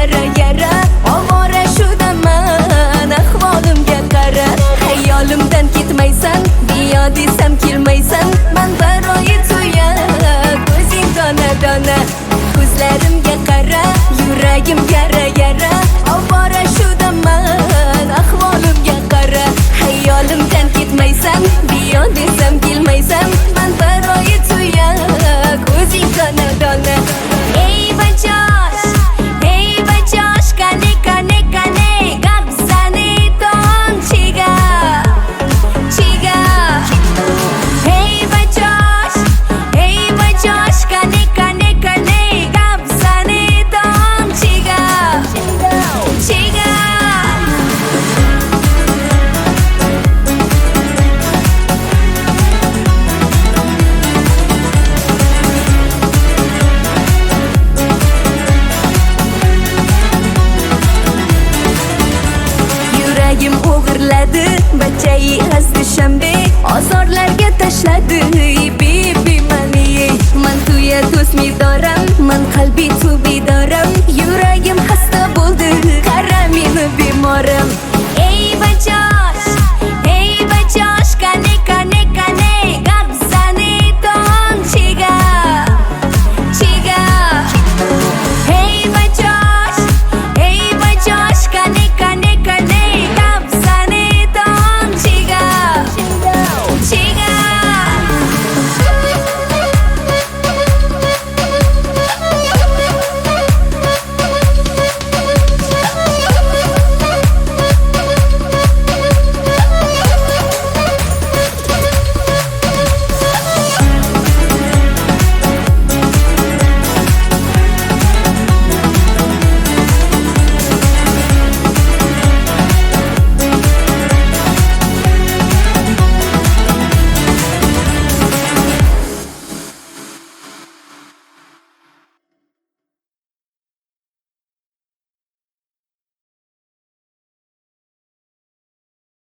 yara yara ovora shudaman ahvolimga qara xayolimdan ketmaysan biyo desam kelmaysan man baroyi to'yib o'zing dona dona ko'zlarimga qara yuragim yara yara ovora shudaman ahvolimga qara xayolimdan ketmaysan biyo desam kelmaysan man baroyi to'yib o'zing dona dona ey bajosh kane kane kane gapzani don chiga hey bajosh kane kane kane gapzani don chiga yuragim o'g'irladi bachai hazdi shanbe ozorlarga tashladi bibi mani man tuya do'st midoram man qalbi tubi